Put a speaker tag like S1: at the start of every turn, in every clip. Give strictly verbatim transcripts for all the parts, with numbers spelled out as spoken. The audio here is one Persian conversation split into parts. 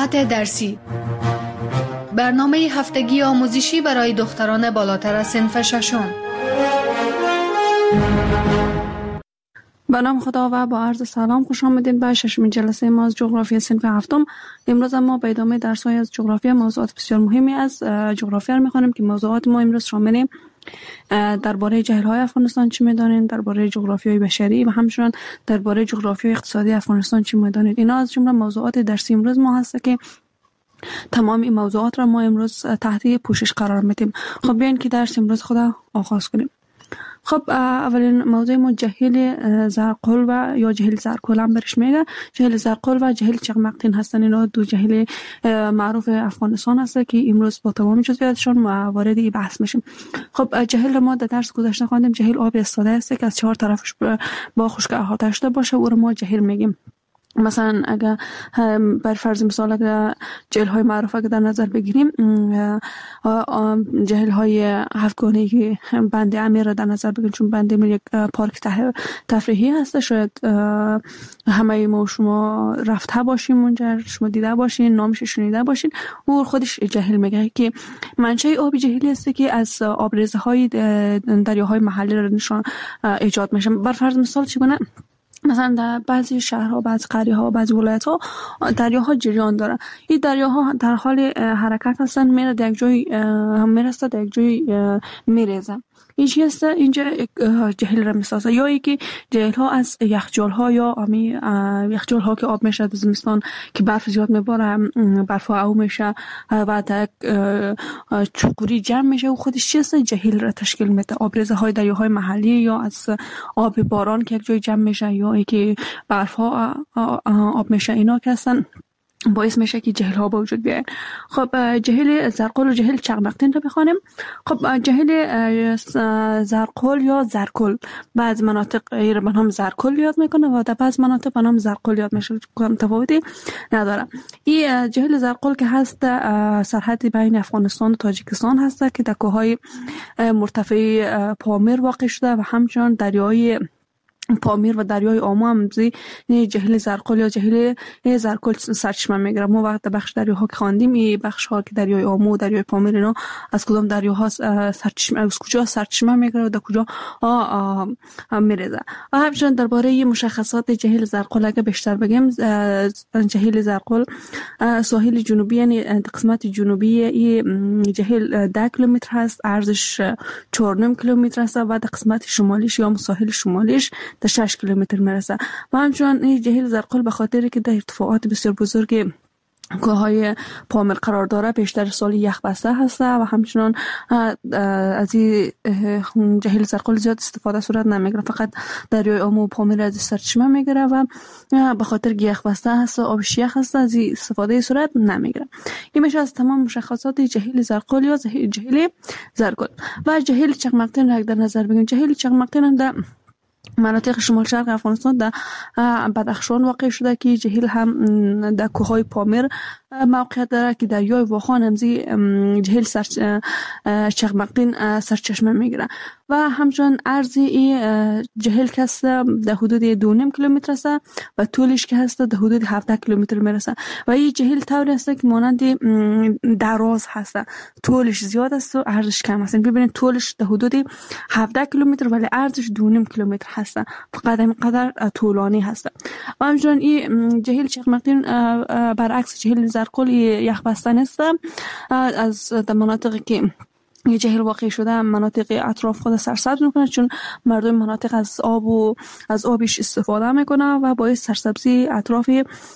S1: موضوعات درسی. برنامه هفتگی آموزشی برای دختران بالاتر از صنف ششم.
S2: به نام خدا و با عرض سلام خوش آمدید به ششمین جلسه ما از جغرافی صنف هفتم. امروز ما به ادامه درس‌های از جغرافی موضوعات بسیار مهمی از جغرافی را می‌خوانیم که موضوعات ما امروز شامل درباره جهیل‌های افغانستان چی می‌دانید، درباره جغرافیای بشری و همچنین درباره جغرافیای اقتصادی افغانستان چی می‌دانید. اینا از جمله موضوعات درسی امروز ما هست که تمام این موضوعات را ما امروز تحت پوشش قرار میدیم. خب بیاین که درس امروز خدا آغاز کنیم. خب اولین موضوع ما جهیل زرقل و یا جهیل زرکل هم برش میگه. جهیل زرقل و جهیل چغمقتین هستن. اینا دو جهیل معروف افغانستان هست که امروز با تمام جزئیاتشون وارد این بحث میشیم. خب جهیل ما در درس گذشته خواندیم جهیل آب استاده است که از چهار طرفش با خشکی احاطه شده باشه و ما جهیل میگیم. مثلا اگر بر فرض مثال اگر جهیل های معروف اگر در نظر بگیریم جهیل های هفتگانه که بند امیر را در نظر بگیریم، چون بند امیر یک پارک تفریحی هست، شاید همه ما شما رفته باشیم اونجا، شما دیده باشین، نامش شنیده باشین. او خودش جهیل میگه که منشأ آب جهیلی است که از آبریزه های دریاهای محلی را نشان ایجاد میشه. بر فرض مثال چگونه مثلا در بعضی شهرها، بعضی قریه‌ها، بعضی ولایت‌ها دریاها جریان دارن. این دریاها در حال حرکت هستن، میره در یک جای میرسه، در یک جای میریزه. این چی هست؟ اینجا جهیل را میسازه. یا اینکه جهیل ها از یخچال ها یا امی یخچال ها که آب میشه در زمستان که برف زیاد میباره، برف ها او میشه و در چوکوری جمع میشه و خودش چی هست؟ جهیل را تشکیل میده. آبریزه های دریاهای محلی یا از آب باران که یک جای جمع میشه یا اینکه برف ها آب میشه، اینا که هستن باعث میشه که جهیل ها به وجود بیاین. خب جهیل زرقل و جهیل چغمقتین رو بخوانیم. خب جهیل زرقل یا زرکل بعض مناطق را به نام زرکل یاد میکنه و در بعض مناطق به نام زرقل یاد میشه، تفاوتی نداره. این جهیل زرقل که هست سرحد بین افغانستان و تاجیکستان هست که در کوههای مرتفع پامیر واقع شده و همچنین دریای پامیر و دریای آمو هم زی جهیل زرقل یا جهیل زرکل سرچشمه میگیره. ما وقت بخش دریاها که خواندیم این بخش ها که دریای آمو و دریای پامیر اینا از کدام دریاها سرچشمه از کجا سرچشمه میگیره و در کجا میریزه. و همچنین درباره مشخصات جهیل زرقل اگه بیشتر بگیم، جهیل زرقل ساحل جنوبی یعنی قسمت جنوبی این جهیل ده کیلومتر هست، عرضش چهار و نیم کیلومتر است و در قسمت شمالیش یا ساحل شمالیش تا شش کیلومتر میرسه. و همچنین این جهیل زرقل به خاطر که در ارتفاعات بسیار بزرگ کوههای پامیر قرار داره بیشتر سال یخ بسته هسته و همچنین از این جهیل زرقل زیاد استفاده صورت نمیگیره، فقط دریای آمو و پامیر از سرچشمه میگیره و به خاطر که یخ بسته هست و آبش یخ هست از این استفاده صورت نمیگیره. این میشه از تمام مشخصات جهیل زرقل یا جهیل زرکل. و جهیل چغمقتین را در نظر بگیریم. جهیل چغمقتین در مناطق شمال شرق افغانستان در بدخشان واقع شده که جهیل هم در کوههای پامیر موقعیت داره که دریای واخان همزی جهیل سر چغمقتین سرچشمه میگیره و همچنین عرض این جهیل که هست در حدود دو و نیم کیلومتر است و طولش که هست در حدود هفده کیلومتر میرسه و این جهیل طوری است که مانند دراز هست، طولش زیاد است و عرضش کم است. ببینید طولش در حدود هفده کیلومتر ولی عرضش دو و نیم کیلومتر هست، فقط اینقدر طولانی هست. و همچنین این جهیل چغمقتین برعکس جهیل زرکل یخ بسته نیست. از مناطقی که یه جهیل واقع شده مناطق اطراف خود سرسبز میکنه، چون مردم مناطق از آب و از آبش استفاده میکنه و باعث سرسبزی اطراف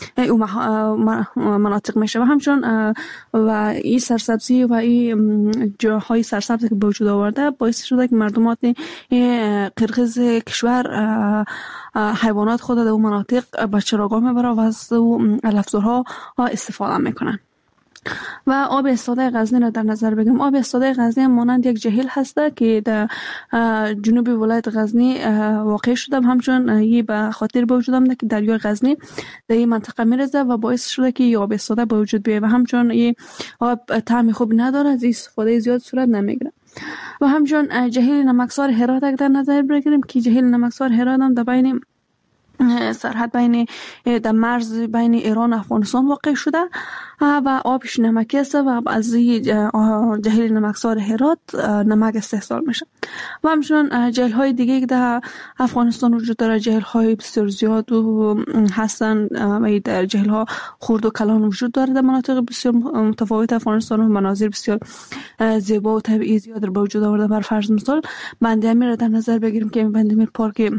S2: مناطق میشه. و همچنین و این سرسبزی و این جاهای سرسبز که به وجود آورده باعث شده که مردمات قرقیز کشور حیوانات خود در اون مناطق به چراگاه میبره و از علفزارها استفاده میکنن. و آب استاده غزنی را در نظر بگیریم. آب استاده غزنی مانند یک جهیل هسته که در جنوب ولایت غزنی واقع شده، همچنین این به خاطر به وجود آمده که دریای غزنی در این منطقه میرزه و باعث شده که این آب استاده به وجود بیاید و همچنین این آب طعم خوب نداره، از استفاده زیاد صورت نمیگیره. و همچنین جهیل نمکسار هرات در نظر بگیریم که جهیل نمکسار هرات هم در بین سرحد بین در مرز بین ایران و افغانستان واقع شده و آبش نمکی است و از جهیل نمکسار هرات نمک استحصال میشه. و همچنان جهیل های دیگه که در افغانستان وجود داره، جهیل های بسیار زیاد و هستن و در جهیل ها خرد و کلان وجود داره در مناطق بسیار متفاوت افغانستان و مناظر بسیار زیبا و طبیعی زیاد رو به وجود آورده. بر فرض مثال بند امیر را در نظر بگیریم که بند امیر پارک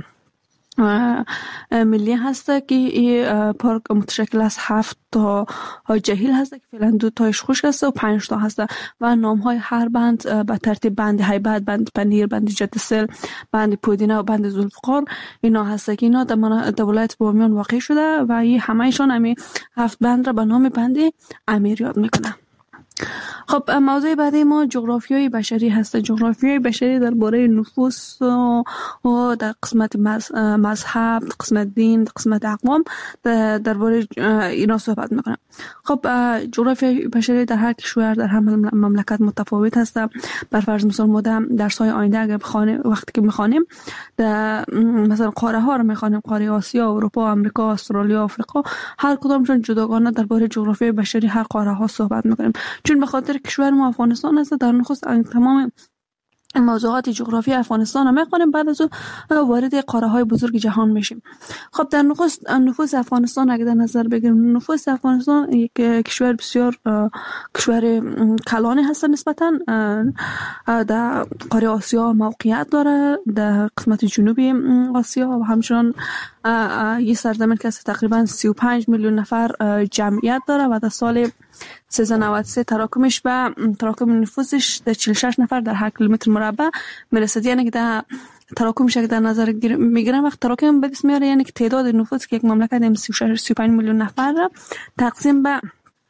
S2: ملی هسته که این پارک متشکل از هفت تا جهیل هسته که فعلا دو تایش خشک هسته و پنج تا هسته و نام های هر بند به ترتیب بند هیبت، بند پنیر، بند جدسل، بند پودینه و بند ذوالفقار اینا هسته که اینا در ولایت بامیان واقع شده و این همهشان همین هفت بند را به نام بند امیر یاد میکنه. خب موضوع بعدی ما جغرافیای بشری هست. جغرافیای بشری درباره نفوس و در قسمت مذهب، قسمت دین، قسمت اقوام درباره اینا صحبت میکنم. خب جغرافیای بشری در هر کشور در هر مملکت متفاوت هست. بر فرض مثال ما در درس های آینده اگر بخوانیم، وقتی که میخوانیم مثلا قاره ها رو میخوانیم، قاره آسیا، اروپا، آمریکا، استرالیا، آفریقا، هر کدامشون جداگانه درباره جغرافیای بشری هر قاره ها صحبت میکنیم. چون به خاطر کشور ما افغانستان است، در نخست تمام موضوعات جغرافی افغانستان رو میخوانیم، بعد از اون وارد قاره های بزرگ جهان میشیم. خب در نخست نفوس افغانستان اگه در نظر بگیریم، نفوس افغانستان یک کشور بسیار کشور کلانی هست نسبتا. در قاره آسیا موقعیت داره، در قسمت جنوبی آسیا و همچنان یه سرزمین که تقریبا سی و پنج میلیون نفر جمعیت داره و در سال سیزده نود و سه تراکمش به تراکم نفوسش در چهل و شش نفر در هر کیلومتر مربع میرسد. یعنی که در تراکمش که در نظر میگیرم وقت تراکم به دست میاره، یعنی که تعداد نفوس که یک مملکت سی و شش سی و پنج میلیون نفر را تقسیم به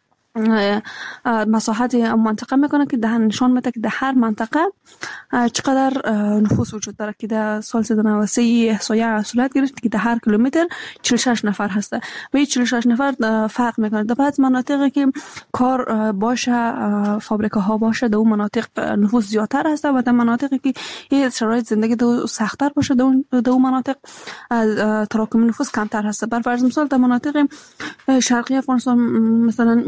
S2: مساحت منطقه میکنه که ده نشان میده که در هر منطقه چقدر نفوس وجود داره. که در سال سیزده نود و سه احصایه صورت گرفت که در هر کیلومتر چهل و شش نفر هسته و این چهل و شش نفر فرق میکنه. در بعض مناطقی که کار باشه، فابریکه ها باشه، در اون مناطق نفوس زیادتر هسته و در مناطقی که این شرایط زندگی در سخت‌تر باشه در اون مناطق تراکم نفوس کمتر هسته. بر فرض مثال در مناطق شرقی افغانستان مثلا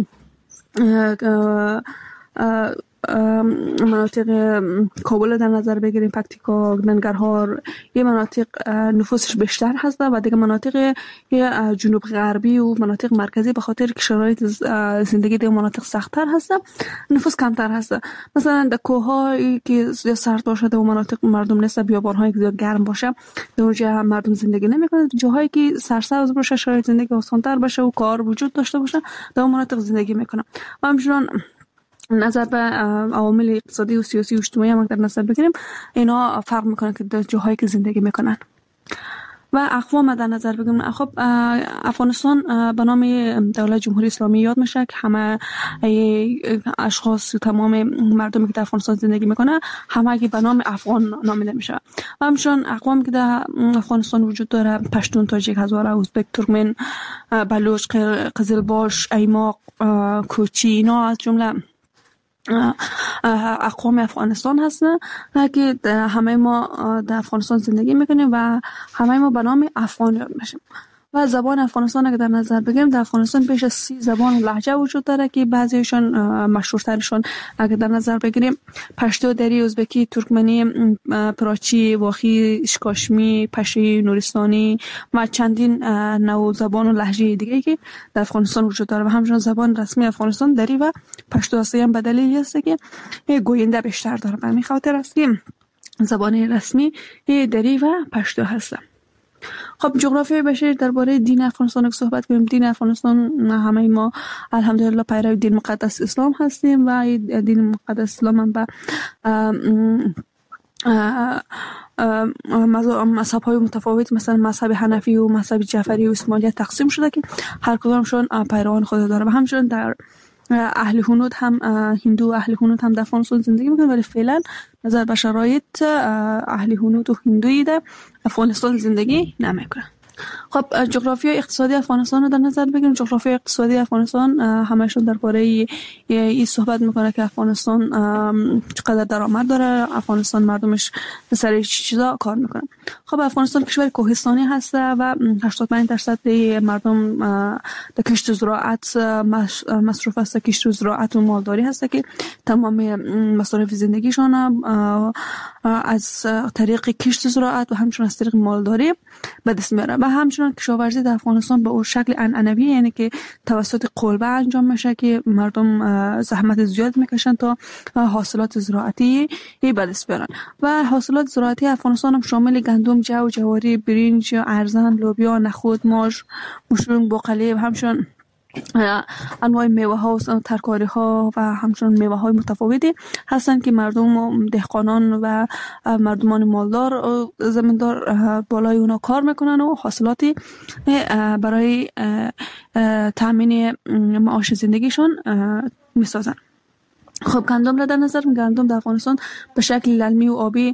S2: مناطق کابل در نظر بگیریم، پکتیکا، ننگرهار، یه مناطق نفوسش بیشتر هست و دیگه مناطق جنوب غربی و مناطق مرکزی به خاطر که شرایط زندگی در مناطق سخت‌تر هست نفوس کمتر هست. مثلا در کوه‌هایی که سرد باشه در مناطق مردم نیست، بیابان‌هایی که گرم باشه در اونجا مردم زندگی نمی‌کنن. جاهایی که سرسبز باشه، شرایط زندگی آسان‌تر باشه و کار وجود داشته باشه در اون مناطق زندگی می‌کنن. و همچنین نظر به عوامل اقتصادی و سیاسی و اجتماعی هم در نظر بگیریم، اینا فرق میکنه که در جاهایی که زندگی میکنن. و اقوام در نظر بگیریم، خب افغانستان به نام دولت جمهوری اسلامی یاد میشه که همه اشخاص، تمام مردمی که در افغانستان زندگی میکنه همه به نام افغان نامیده میشه. و همچنین اقوام که در افغانستان وجود داره، پشتون، تاجیک، هزاره، ازبک، ترکمن، بلوچ، قزلباش، ایماق، کوچی، اینا از جمله اقوام افغانستان هستن که همه ما در افغانستان زندگی میکنیم و همه ما به نام افغان یاد میشیم. و زبان افغانستان اگه در نظر بگیریم، در افغانستان بیش از سی زبان و لهجه وجود داره که بعضیشون مشهورترشون اگه در نظر بگیریم پشتو، دری، ازبکی، ترکمنی، پراچی، واخی، شکاشمی، پشی، نورستانی و چندین نوع زبان و لهجه دیگه که در افغانستان وجود داره. و همچنین زبان رسمی افغانستان دری و پشتو است. هم به دلیلی است که گوینده بیشتر داره. به همین خاطر است که زبان رسمی دری و پشتو هست. خب جغرافیای بشری درباره دین افغانستان که صحبت کنیم، دین افغانستان همه ما الحمدلله پیرو دین مقدس اسلام هستیم و دین مقدس اسلام هم به مذهب های متفاوت مثلا مذهب حنفی و مذهب جعفری و اسماعیلیت تقسیم شده که هر کدامشون پیروان خود داره. و همچنین در اهل هنود هم هندو و اهل هنود هم در افغانستان زندگی میکنن، ولی فعلا نظر به شرایط اهل هنود و هندویی در افغانستان زندگی نمیکنن. خب جغرافیای اقتصادی افغانستان رو در نظر بگیریم. جغرافیای اقتصادی افغانستان همشون درباره این صحبت میکنه که افغانستان چقدر درآمد داره، افغانستان مردمش به سر چه چیزا کار میکنن. خب افغانستان کشور کوهستانی هست و هشتاد و پنج درصد مردم در کشت و زراعت مصروف است. کشت و زراعت و مالداری هست که تمام مصارف زندگیشان از طریق کشت و زراعت و همچنین از طریق مالداری به دست میاره. و همچنین کشاورزی در افغانستان به اون شکل عنعنوی، یعنی که توسط قلبه انجام میشه که مردم زحمت زیاد میکشن تا حاصلات زراعتی به دست بیارن. و حاصلات زراعتی افغانستان هم شامل گندم، جو، جواری، برنج، ارزن، لوبیا، نخود، ماش، مشروم، باقالی و همچنین انواع میوه ها و ترکاری ها و همچنین میوه های متفاوتی هستند که مردم دهقانان و مردمان مالدار و زمیندار بالای اونا کار میکنن و حاصلاتی برای تامین معاش زندگیشون میسازن. خب گندم را در نظر گندم در افغانستان به شکل للمی و آبی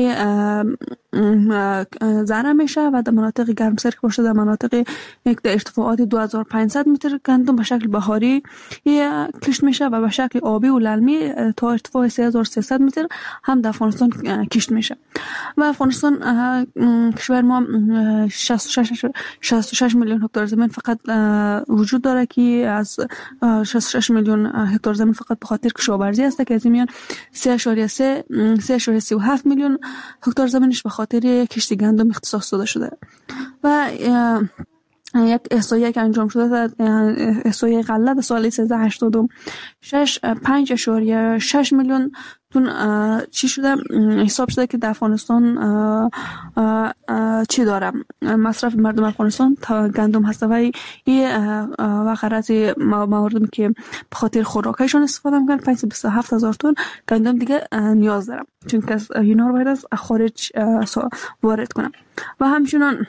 S2: زرع میشه و در مناطق گرمسیر که باشه در مناطق در ارتفاعات دو هزار و پانصد متر گندم به شکل بهاری کشت میشه و به شکل آبی و للمی تا ارتفاع سه هزار و سیصد متر هم در افغانستان کشت میشه. و افغانستان کشور ما شصت و شش میلیون هکتار زمین فقط وجود داره که از شصت و شش میلیون هکتار زمین فقط به خاطر کشاورزی است که از این میان سه اشاریه سی و هفت میلیون هکتار زمینش به خاطر کشت گندم اختصاص داده شده. و یک احصایه که انجام شده احصایه غله در سال سیزده هشتاد و شش پنج اشاریه شش میلیون تون چی شده حساب شده که در افغانستان چی داره مصرف مردم افغانستان تا گندم هست و و غرض مواردی که به خاطر خوراکیشون استفاده میکنن پانصد و بیست و هفت هزار تن گندم دیگه نیاز دارم چون که اینا رو باید از خارج وارد کنم. و همچنین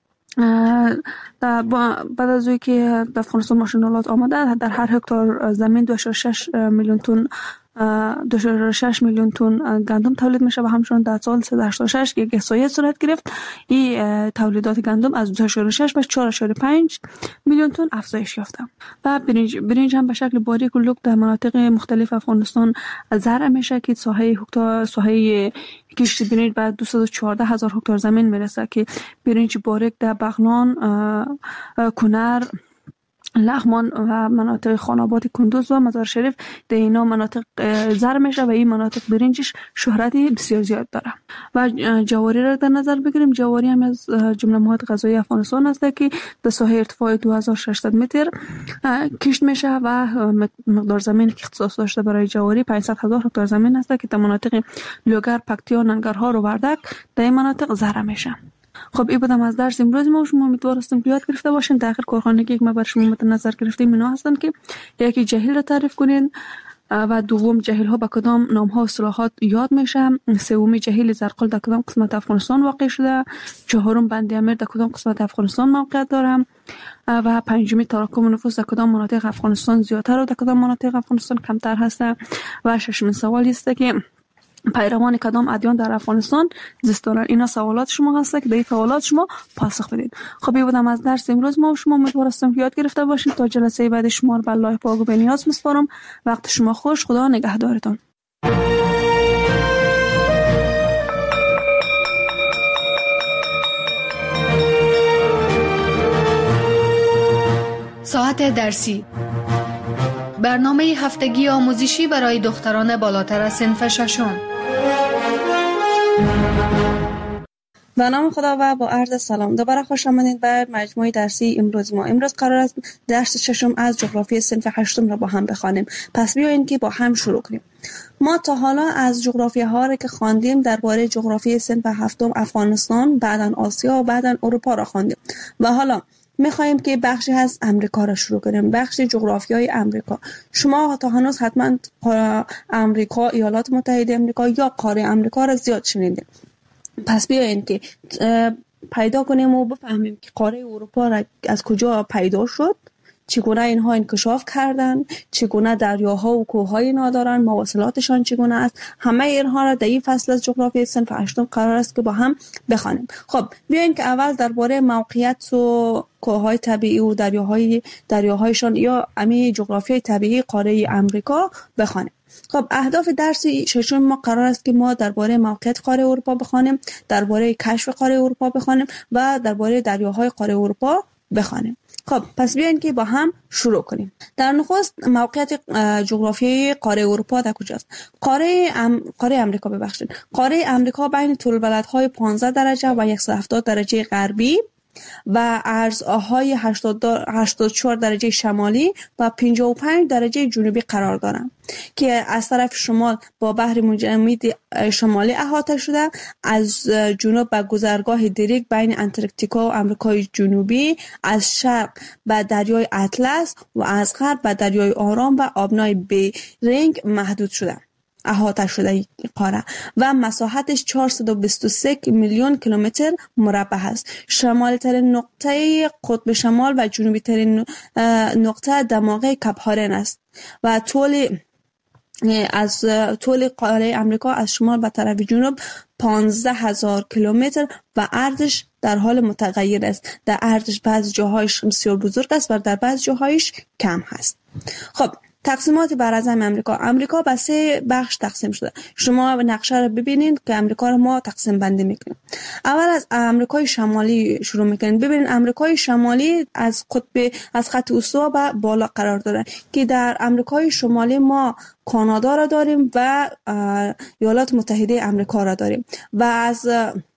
S2: بعد از اون که در افغانستان ماشینالات آمده در هر هکتار زمین دو و شش میلیون تن دو و شش میلیون تن گندم تولید میشه و همچنین در سال سیصد و هشتاد و شش یک احصایه صورت گرفت این تولیدات گندم از دو و شش به چهار و پنج میلیون تن افزایش یافته. و برنج برنج هم به شکل باریک و لوک در مناطق مختلف افغانستان زرع میشه که ساحه هکتار ساحه کشت برنج بعد دویست و چهارده هزار هکتار زمین میرسه که برنج باریک در بغلان، کنر، لغمان و مناطق خاناباد کندوز و مزار شریف در اینا مناطق زرع میشه و این مناطق برنجش شهرتی بسیار زیاد داره. و جواری را در نظر بگیریم، جواری هم از جمله مواد غذایی افغانستان است که در ساحه ارتفاع دو هزار و ششصد متر کشت میشه و مقدار زمین که اختصاص داشته برای جواری پانصد هزار هکتار زمین است که در مناطق لوگر، پکتیا، ننگرهار و وردک در این مناطق زرع میشه. خب این بودم از درس امروز ما. شما امیدوار هستم که یاد گرفته باشین. در آخر کارخانگی که ما بر شما مد نظر گرفتیم اینا هستن که یکی جاهل را تعریف کنین و دوم جاهل ها به کدام نام ها و اصطلاحات یاد میشه، سومی جاهل زرقل در کدام قسمت افغانستان واقع شده، چهارم بند امیر در کدام قسمت افغانستان موقعیت داره و پنجمی تراکم نفوس در کدام مناطق افغانستان زیادتر و در کدام مناطق افغانستان کمتر هست و ششمین سوالی است که پیروان کدام ادیان در افغانستان زیست دارن. اینا سوالات شما هست که به این سوالات شما پاسخ بدید. خب بودم از درس امروز ما. شما امیدوار هستم که یاد گرفته باشید. تا جلسه بعد شما رو به الله پاک و بنیاز میسپارم. وقت شما خوش. خدا نگهدارتون.
S1: ساعت درسی، برنامه هفتگی آموزشی برای دختران بالاتر از صنف ششم.
S3: به نام خدا و با عرض سلام دوباره خوش آمدید به مجموعه درسی امروز ما. امروز قرار است درس ششم از جغرافی صنف هشتم را با هم بخوانیم. پس بیایید که با هم شروع کنیم. ما تا حالا از جغرافی ها را که خواندیم درباره جغرافی صنف هفتم افغانستان، بعداً آسیا و بعداً اروپا را خواندیم و حالا میخوایم که بخشی از امریکا را شروع کنیم، بخش جغرافیای امریکا. شما تا هنوز حتما امریکا، ایالات متحده امریکا یا قاره امریکا را زیاد شنیدید. پس بیایید که پیدا کنیم و بفهمیم که قاره اروپا را از کجا پیدا شد، چگونه اینها انکشاف کردن، چگونه دریاها و کوههای اینا دارن، مواصلاتشان چگونه است. همه اینها را در این فصل از جغرافی صنف هشتم قرار است که با هم بخوانیم. خب بیاین که اول درباره موقعیت و کوههای طبیعی و دریاهای دریاهایشان یا امی جغرافیای طبیعی قاره امریکا بخوانیم. خب اهداف درس ششم ما قرار است که ما درباره موقعیت قاره اروپا بخوانیم، درباره کشف قاره اروپا بخوانیم و درباره دریاهای قاره اروپا بخوانیم. خب پس بیاین که با هم شروع کنیم. در نخست موقعیت جغرافیایی قاره اروپا در کجاست؟ قاره ام... قاره امریکا ببخشید. قاره امریکا بین طول بلدهای پانزده درجه و صد و هفتاد درجه غربی و عرضهای هشتاد و چهار درجه شمالی و پنجاه و پنج درجه جنوبی قرار دارند که از طرف شمال با بحر متجمد شمالی احاطه شده، از جنوب به گذرگاه دریک بین انتارکتیکا و آمریکای جنوبی، از شرق به دریای اطلس و از غرب به دریای آرام و آبنای بیرینگ محدود شده احاطه شده قاره و مساحتش چهارصد و بیست و سه میلیون کیلومتر مربع است. شمالی ترین نقطه قطب شمال و جنوبی ترین نقطه دماغه کپ هارن است و طول از طول قاره امریکا از شمال به طرف جنوب پانزده هزار کیلومتر و عرضش در حال متغیر است. در عرضش بعضی جاهایش بسیار بزرگ است و در بعضی جاهایش کم هست. خب تقسیمات براعظم امریکا. امریکا به سه بخش تقسیم شده. شما نقشه رو ببینید که امریکا رو ما تقسیم بندی میکنیم. اول از امریکای شمالی شروع میکنیم. ببینید امریکای شمالی از قطب از خط استوا به بالا قرار داره که در امریکای شمالی ما کانادا را داریم و ایالات متحده امریکا را داریم و از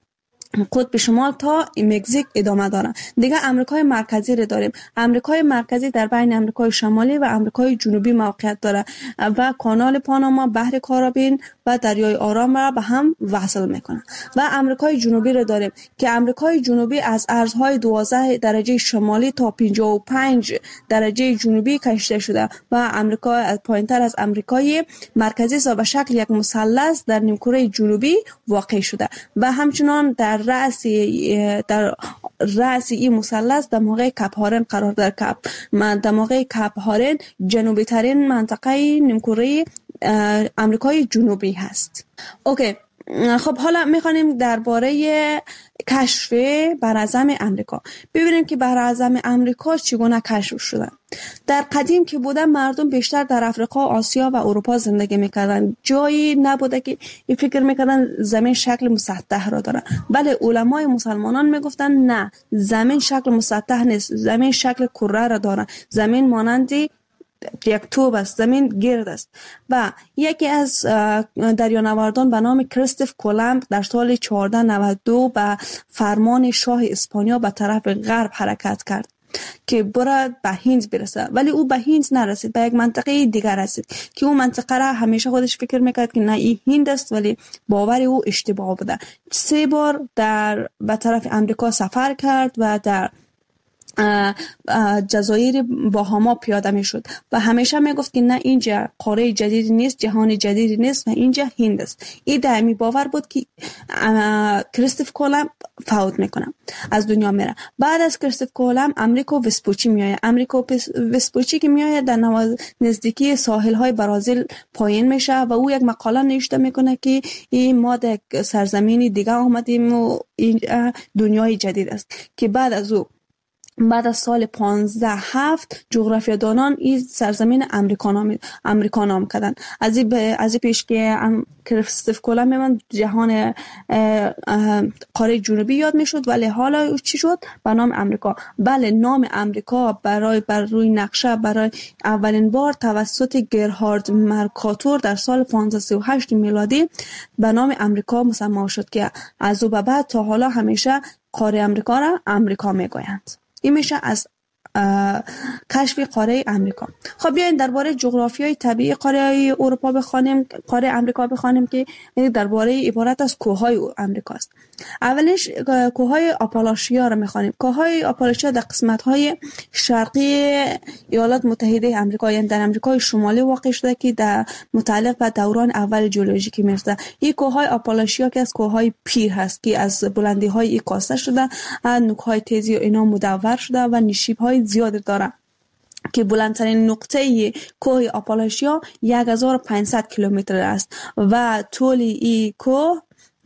S3: قطب شمال تا مکزیک ادامه داره. دیگه امریکای مرکزی رو داریم. امریکای مرکزی در بین امریکای شمالی و امریکای جنوبی موقعیت داره و کانال پاناما، بحر کارائیبین و دریای آرام را به هم وصل میکنه. و امریکای جنوبی رو داریم که امریکای جنوبی از ارزهای دوازده درجه شمالی تا پنجاه و پنج درجه جنوبی کشیده شده و امریکا پایینتر از امریکای مرکزی سا به شکل یک مثلث در نیمکره جنوبی واقع شده و همچنان در رأس در رأس این مثلث دماغه کپ هارن قرار داره. کپ دماغه کپ هارن جنوبی ترین منطقه نیمکره امریکای جنوبی هست. اوکی، خب حالا میخوانیم درباره کشف براعظم امریکا. ببینیم که براعظم امریکا چگونه کشف شده. در قدیم که بوده مردم بیشتر در افریقا، آسیا و اروپا زندگی میکردن. جایی نبوده که این فکر میکردن زمین شکل مسطح را داره. بله علمای مسلمانان میگفتن نه، زمین شکل مسطح نیست، زمین شکل کره را داره. زمین مانندی یک توب است، زمین گرد است. و یکی از دریانوردان به نام کریستوف کولومب در سال چهارده نود و دو به فرمان شاه اسپانیا به طرف غرب حرکت کرد که برای به هند برسه، ولی او به هند نرسید، به یک منطقه دیگر رسید که اون منطقه را همیشه خودش فکر میکرد که نه این هند است، ولی باور او اشتباه بوده. سه بار در به طرف امریکا سفر کرد و در جزایر باهاما پیاده می شد و همیشه می گفت که نه اینجا قاره جدیدی نیست، جهان جدیدی نیست و اینجا هند است. این دائمی باور بود که کریستوف کولومب فوت میکنه، از دنیا میره. بعد از کریستوف کولومب امریکو وسپوچی میآید. امریکو وسپوچی که میآید در نزدیکی ساحل های برازیل پایین میشه و او یک مقاله نوشته میکنه که این ما در سرزمینی دیگه آمدیم و این دنیای جدید است که بعد از او بعد از سال پانزده هفت جغرافیادانان این سرزمین امریکا نام امریکا نام کردن. از این از این پیش که کریستوف کولومب من جهان قاره جنوبی یاد میشد، ولی حالا چی شد به نام امریکا. بله نام امریکا برای بر روی نقشه برای اولین بار توسط گرهارد مرکاتور در سال پانزده سی و هشت میلادی به نام امریکا مسمى شد که از او به بعد تا حالا همیشه قاره امریکا را امریکا میگویند. این میشه از کشف قاره امریکا. خب بیاین درباره جغرافیای طبیعی قاره اروپا بخوانیم، قاره امریکا بخوانیم که درباره عبارت از کوههای امریکا است. اولش کوههای آپالاشیا را میخوانیم. کوههای آپالاشیا در قسمت‌های شرقی ایالات متحده آمریکا، یعنی در آمریکای شمالی واقع شده که در متعلق به دوران اول ژئولوژیکی میرسه. این کوههای آپالاشیا که از کوههای پیر هست که از بلندی‌های این کاسته شده، نوک‌های تیزی و اینا مدور شده و نشیب‌های زیاد داره که بلندترین نقطه کوه آپالاشیا یک هزار و پانصد کیلومتر است و طول این کوه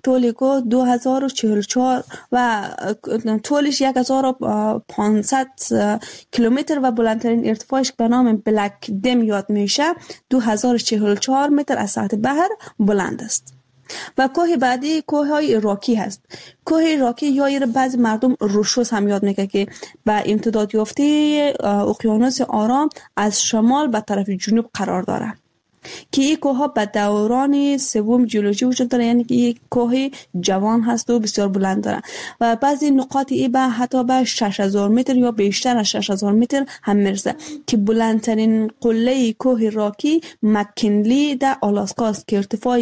S3: طول کوه دو هزار و چهل و چهار و طولش یک هزار و پانصد کیلومتر و بلندترین ارتفاعش به نام بلک دم یاد میشه دو هزار و چهل و چهار متر از سطح بحر بلند است. و کوه بعدی کوه های راکی هست. کوه راکی یا ایر بعض مردم روشوس هم یاد میگه که به امتداد یافته اقیانوس آرام از شمال به طرف جنوب قرار داره که این کوه ها به دوران سوم جیولوژی وجود داره، یعنی که یک کوه جوان هست و بسیار بلند داره و بعضی نقاط ای به حتی به شش هزار متر یا بیشتر از شش هزار متر هم میرسه که بلندترین قله کوه راکی مکنلی در آلاسکا است که ارتفاع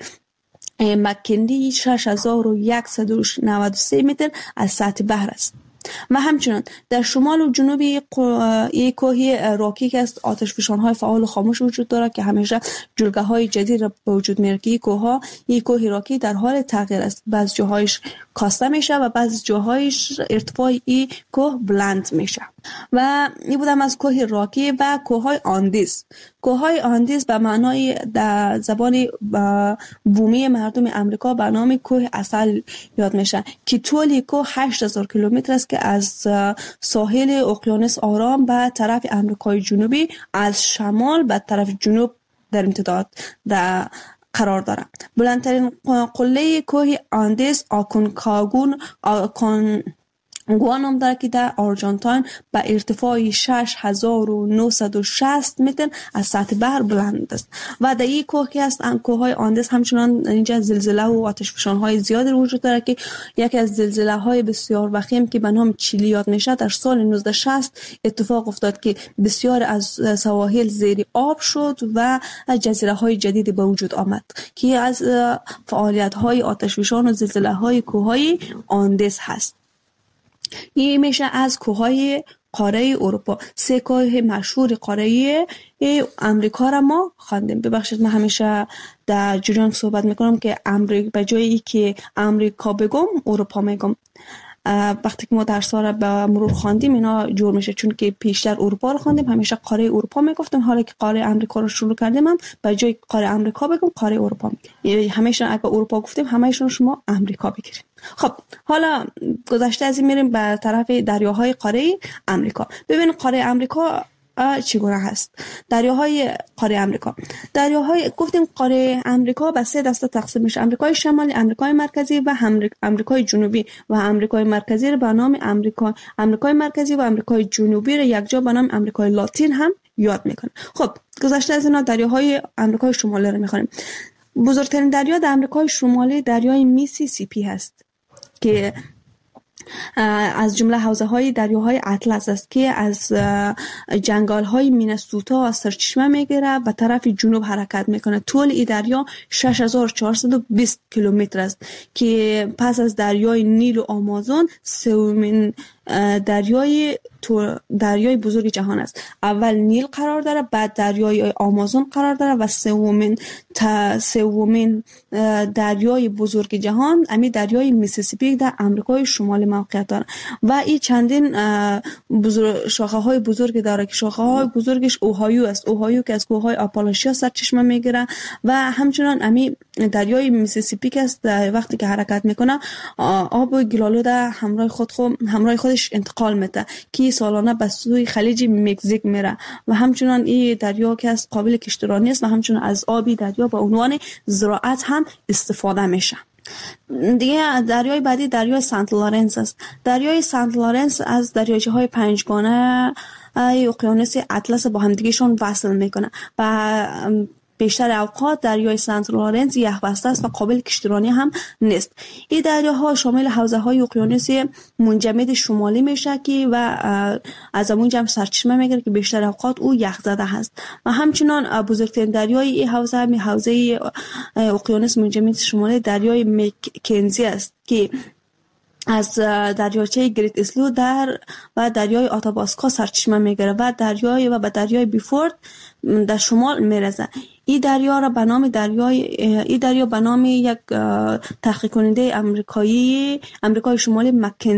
S3: مکنلی شش هزار و صد و نود و سه متر از سطح بحر است. و همچنان در شمال و جنوب یک کوه راکی که است آتشفشان‌های فعال و خاموش وجود داره که همیشه جلگه‌های جدید را به وجود میاره که کوه یک کوه راکی در حال تغییر است. بعض جاهایش کاسته میشه و بعض جاهایش ارتفاع این کوه بلند میشه. و این بودم از کوه راکی و کوه‌های آندیز. کوه‌های آندیز به معنای در زبان بومی مردم امریکا به نام کوه عسل یاد میشه که طول کوه هشت هزار کیلومتر است که از ساحل اقیانوس آرام به طرف امریکای جنوبی از شمال به طرف جنوب در امتداد در قرار دارد. بلندترین قله کوه آندیز آکونکاگون آکون گوانم داره که در آرژانتین به ارتفاع شش هزار و نهصد و شصت متر از سطح بحر بلند است و در این کوه که است کوههای آندیز همچنان اینجا زلزله و آتشفشان‌های زیادی وجود داره که یکی از زلزله‌های بسیار وخیم که به نام چیلی یاد میشه در سال نوزده شصت اتفاق افتاد که بسیار از سواحل زیر آب شد و جزیره‌های جدیدی به وجود آمد که از فعالیت‌های آتشفشان و زلزله‌های کوههای آندیز هست. این میشه از کوههای قاره اروپا. سه کوه مشهور قاره امریکا را ما خواندیم. ببخشید من همیشه در جریان صحبت میکنم که امریکا به جایی که امریکا بگم اروپا میگم. وقتی که ما درس را به مرور خواندیم اینا جور میشه، چون که پیشتر اروپا رو خواندیم همیشه قاره اروپا میگفتم، حالا که قاره امریکا رو شروع کردیم هم به جای قاره امریکا بگم قاره اروپا میگیم. همیشه اگه اروپا گفتیم همه‌شون شما امریکا بگیرید. خب حالا گذشته از این میریم به طرف دریاهای قاره امریکا. ببین قاره امریکا چگونه هست. دریاهای قاره امریکا دریاهای گفتیم قاره امریکا به سه دسته تقسیم میشه: امریکای شمالی، امریکای مرکزی و امریکای جنوبی. و امریکای مرکزی رو به نام امریکا امریکای مرکزی و امریکای جنوبی رو یکجا به نام امریکای لاتین هم یاد میکنه. خب گذشته از اینا دریاهای امریکای شمالی رو میخونیم. بزرگترین دریا در امریکای شمالی دریای میسیسیپی هست که از جمله حوزه های دریاهای اطلس است که از جنگل های مینسوتا سرچشمه میگیره و طرف جنوب حرکت میکنه. طول این دریا شش هزار و چهارصد و بیست کیلومتر است که پس از دریای نیل و آمازون سومین دریای دریای بزرگ جهان است. اول نیل قرار داره، بعد دریای آمازون قرار داره و سومین تا سومین دریای بزرگ جهان امی دریای میسیسیپی در امریکای شمالی موقعیت داره و این چندین بزرگ شاخه های بزرگ داره که شاخه های بزرگش اوهایو است. اوهایو که از کوههای آپالاشیا سرچشمه میگیره و همچنان امی دریای میسیسیپی که است وقتی که حرکت میکنه آب گلالود در همراه خود خود همراه خودش انتقال میده که سالانه به سوی خلیج مکزیک میره و همچنان این دریا که از قابل کشتیرانی است و همچنان از آبی دریا به عنوان زراعت هم استفاده میشه. دیگه دریای بعدی دریای سنت لارنس است. دریای سنت لارنس از دریاچه های پنجگانه اقیانوس اطلس با همدیگهشون وصل میکنه و بیشتر اوقات دریای سنت لارنس یخبسته است و قابل کشتیرانی هم نیست. این دریاها شامل حوزه‌های اقیانوس منجمد شمالی میشه که و از اونجا هم سرچشمه میگیره که بیشتر اوقات او یخزده هست و همچنان بزرگترین دریای این حوزه هم حوزه اقیانوس منجمد شمالی دریای مکنزی است که از دریاچه گریت اسلو در و دریای آتاباسکا سرچشمه میگیره و دریای و به دریای بیفورد در شمال میرسه. این دریا را به نام دریای این دریا به نام یک تحقیق کننده آمریکایی آمریکای شمالی مکنزی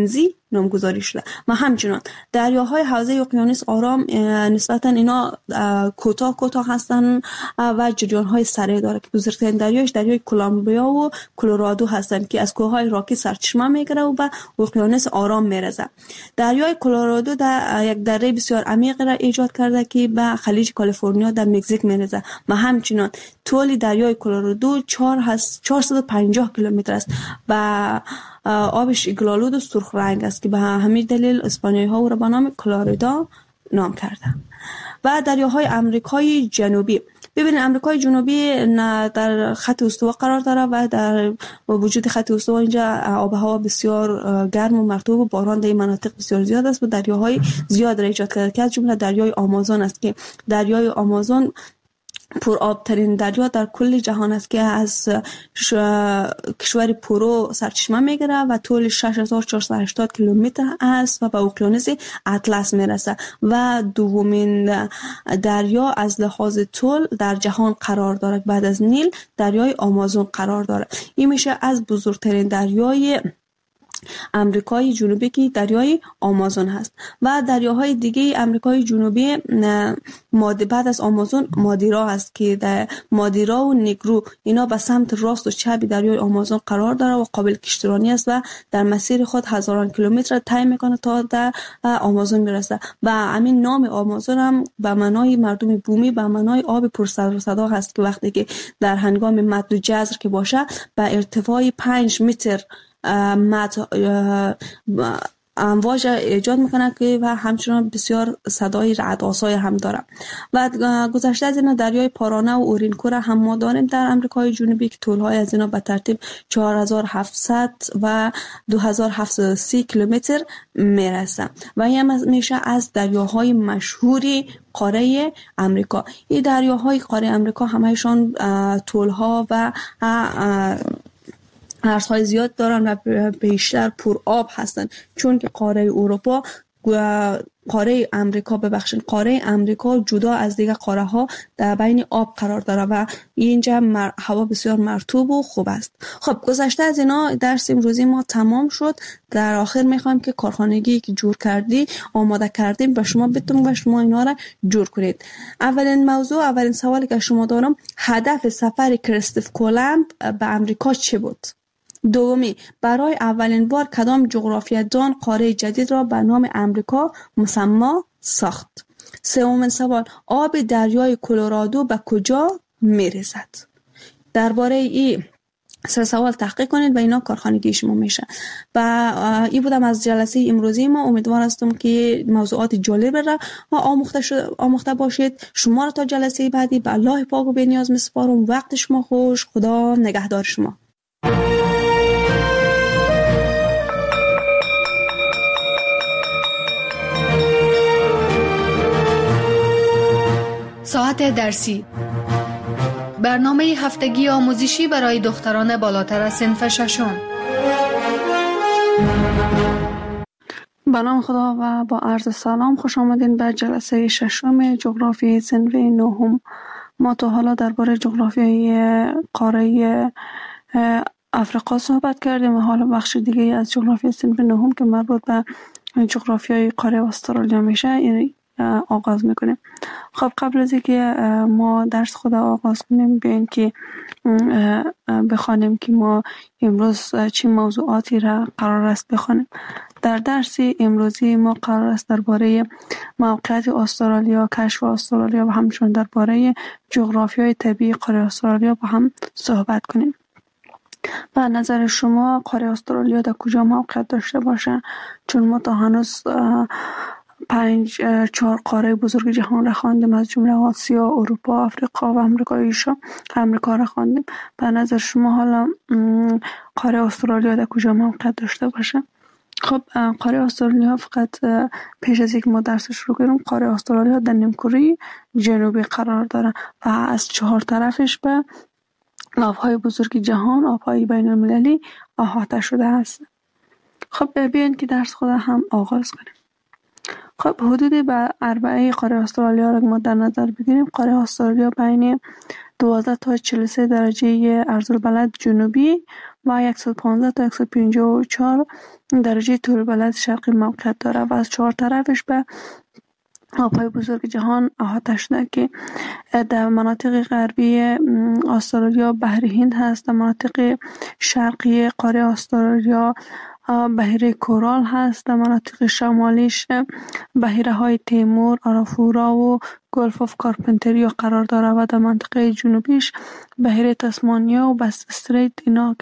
S3: نامگذاری شده. و همچنان دریاهای حوزه اقیانوس آرام نسبتا اینا کوتاه کوتاه هستن و جریان‌های سریع داره که بزرگترین دریاش دریای کلمبیا و کلرادو هستن که از کوههای راکی سرچشمه میگیره و به اقیانوس آرام میرسه. دریای کلرادو در یک دره بسیار عمیق را ایجاد کرده که به خلیج کالیفرنیا در مکزیک میرسه و همچنان طول دریای کلرادو چهارصد و پنجاه کیلومتر است و آبش گلالود و سرخ رنگ است که به همین دلیل اسپانیایی ها او را به نام کلوریدا نام کرده. و دریاهای امریکای جنوبی، ببینید امریکای جنوبی در خط استوا قرار داره و در وجود خط استوا اینجا آب و هوا بسیار گرم و مرطوب و باران در این مناطق بسیار زیاد است و دریاهای زیاد را ایجاد کرده که از جمله دریای آمازون است که دریای آمازون پر آب ترین دریا در کل جهان است که از کشور پرو سرچشمه میگیره و طول شش هزار و چهارصد و هشتاد کیلومتر است و به اقیانوس اطلس میرسه و دومین دریا از لحاظ طول در جهان قرار دارد. بعد از نیل دریای آمازون قرار دارد. این میشه از بزرگترین دریای امریکای جنوبی که دریای آمازون هست. و دریاهای دیگه امریکای جنوبی بعد از آمازون مادیرا هست که در مادیرا و نیگرو اینا به سمت راست و چپ دریای آمازون قرار داره و قابل کشتیرانی است و در مسیر خود هزاران کیلومتر طی میکنه تا در آمازون میرسه. و همین نام آمازون هم به معنای مردم بومی به معنای آب پر سر و صدا هست که وقتی که در هنگام مد و جزر که باشه به ارتفاع پنج متر مد امواج ایجاد میکنه که و همچنان بسیار صدای رعدآسای هم داره. و گذشته از اینا دریای پارانه و اورینکو را هم ما داریم در امریکای جنوبی که طولهای از اینا به ترتیب چهار هزار و هفتصد و دو هزار و هفتصد و سی کیلومتر میرسه و این میشه از دریاهای مشهوری قاره امریکا. این دریاهای قاره امریکا همهشان طولها و ارزهای زیاد دارن و بیشتر پر آب هستن چون که قاره اروپا قاره امریکا ببخشید قاره امریکا جدا از دیگه قاره ها در بین آب قرار داره و اینجا مر... هوا بسیار مرطوب و خوب است. خب گذشته از اینا درس امروزی ما تمام شد. در آخر میخوایم که کارخانگی که جور کردی آماده کردیم به شما بتونم و شما اینا را جور کنید. اولین موضوع اولین سوالی که شما دارم هدف سفر کریستوف کولومب به امریکا چه بود؟ دومی برای اولین بار کدام جغرافیه‌دان قاره جدید را به نام امریکا مسمی ساخت؟ سومین سوال آب دریای کلرادو به کجا میرسد؟ درباره این سه سوال تحقیق کنید و اینا کارخانگی شما میشه. و این بودم از جلسه امروزی ما. امیدوار هستم که موضوعات جالب را آموخته آموخته باشید. شما را تا جلسه بعدی به الله پاک و بی‌نیاز میسپارم. وقت شما خوش. خدا نگهدار شما.
S1: ساعت درسی برنامه هفتگی آموزشی برای دختران بالاتر از صنف ششم.
S2: به نام خدا و با عرض سلام خوش آمدین به جلسه ششم جغرافیای صنف نهم. ما تا حالا درباره جغرافیای قاره افریقا صحبت کردیم و حالا بخش دیگه از جغرافیای صنف نهم که مربوط به جغرافیای قاره استرالیا میشه آغاز میکنیم. خب قبل از اینکه ما درس خود آغاز کنیم بیاین که بخوانیم که ما امروز چه موضوعاتی را قرار است بخوانیم. در درس امروزی ما قرار است درباره موقعیت استرالیا، کشف استرالیا و همچنین درباره جغرافیای طبیعی قاره استرالیا با هم صحبت کنیم. به نظر شما قاره استرالیا در کجا موقعیت داشته باشه؟ چون ما تا هنوز پنج چهار قاره بزرگ جهان را خواندیم، از جمله آسیا، اروپا، آفریقا و امریکای شا امریکا را خواندیم. به نظر شما حالا قاره استرالیا در کجا موقعیت داشته باشه؟ خب قاره استرالیا فقط پیش از اینکه ما درس شروع کنیم، قاره استرالیا در نیمکره جنوبی قرار داره و از چهار طرفش به آبهای بزرگ جهان، آبهای بین المللی احاطه شده است. خب بیاین که درس خود هم آغاز کنیم. خب حدود به اربعه قاره استرالیا را ما در نظر بگیریم. قاره استرالیا بین دوازده تا چهل و سه درجه عرض البلد جنوبی و صد و پانزده تا صد و پنجاه و چهار درجه طول بلد شرقی موقعیت داره و از چهار طرفش به آبهای بزرگ جهان احاطه شده که در مناطق غربی استرالیا بحر هند هست، در مناطق شرقی قاره استرالیا بحیره کورال هست، در مناطق شمالیش بحیره های تیمور، آرافورا و گلف آف کارپنتریا قرار داره و در منطقه جنوبیش بحیره تسمانیا و بس استریت اینا